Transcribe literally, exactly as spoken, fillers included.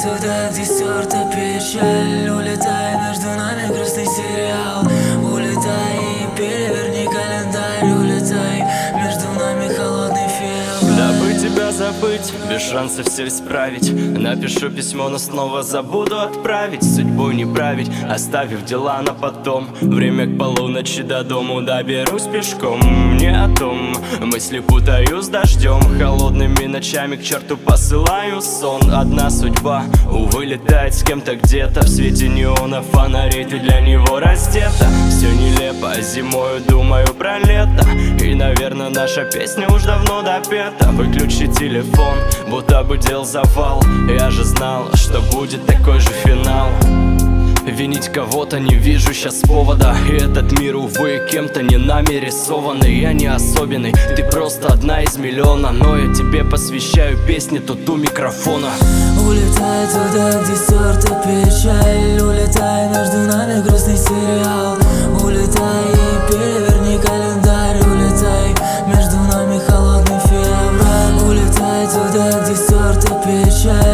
туда, где стерта печаль. Улетай, между нами грустный сериал. Улетай и переверни календарь. Улетай, между нами холодный февраль. Дабы тебя забыть, без шансов все исправить, напишу письмо, но снова забуду отправить. Судьбу не править, оставив дела на потом. Время к полуночи до дому доберусь пешком. Не о том, мысли путаю с дождем. Холодными ночами к черту посылаю сон. Одна судьба, увы, летает с кем-то где-то. В свете неона фонарей ты для него раздета. Все нелепо, зимою думаю про лето. И, наверное, наша песня уж давно допета. Выключи телефон, будто бы дел завал. Я же знал, что будет такой же финал. Винить кого-то не вижу сейчас повода. И этот мир, увы, кем-то не нами рисованный. Я не особенный, ты просто одна из миллиона. Но я тебе посвящаю песни тут у микрофона. Улетай туда, где стерта печаль. Улетай, между нами грустный сериал. Улетай и переверни календарь. Улетай, между нами холодный февраль. Улетай туда, где стерта печаль.